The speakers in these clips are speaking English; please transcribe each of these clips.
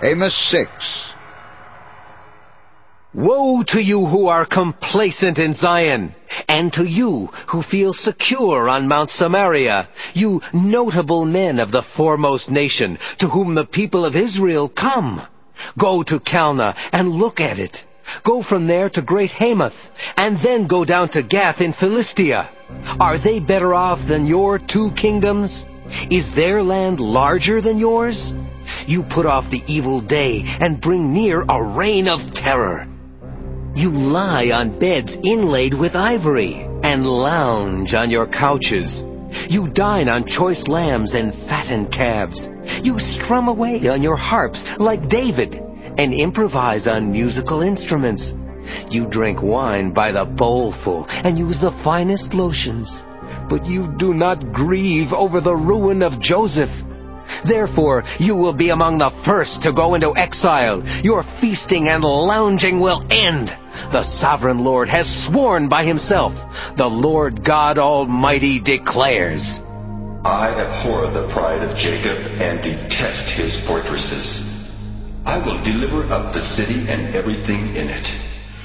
Amos 6. Woe to you who are complacent in Zion, and to you who feel secure on Mount Samaria, you notable men of the foremost nation, to whom the people of Israel come. Go to Calneh and look at it. Go from there to Great Hamath, and then go down to Gath in Philistia. Are they better off than your 2 kingdoms? Is their land larger than yours? You put off the evil day and bring near a reign of terror. You lie on beds inlaid with ivory, and lounge on your couches. You dine on choice lambs and fattened calves. You strum away on your harps like David, and improvise on musical instruments. You drink wine by the bowlful, and use the finest lotions. But you do not grieve over the ruin of Joseph. Therefore, you will be among the first to go into exile. Your feasting and lounging will end. The sovereign Lord has sworn by himself. The Lord God Almighty declares, I abhor the pride of Jacob and detest his fortresses. I will deliver up the city and everything in it.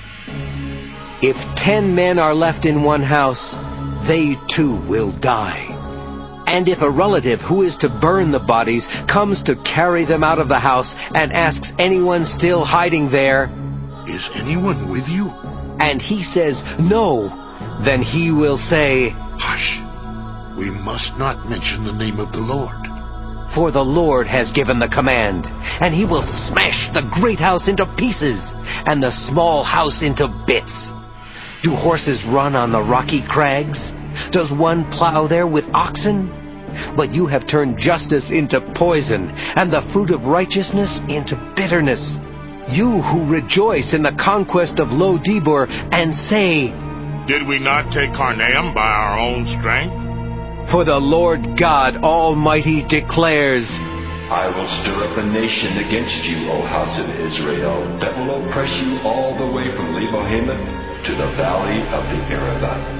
If 10 men are left in one house, they too will die. And if a relative who is to burn the bodies comes to carry them out of the house and asks anyone still hiding there, Is anyone with you? And he says no, then he will say, Hush! We must not mention the name of the Lord. For the Lord has given the command, and he will smash the great house into pieces, and the small house into bits. Do horses run on the rocky crags? Does one plow there with oxen? But you have turned justice into poison, and the fruit of righteousness into bitterness. You who rejoice in the conquest of Lo Debor, and say, Did we not take Carnaim by our own strength? For the Lord God Almighty declares, I will stir up a nation against you, O house of Israel, that will oppress you all the way from Lebo Hamath to the valley of the Arabah.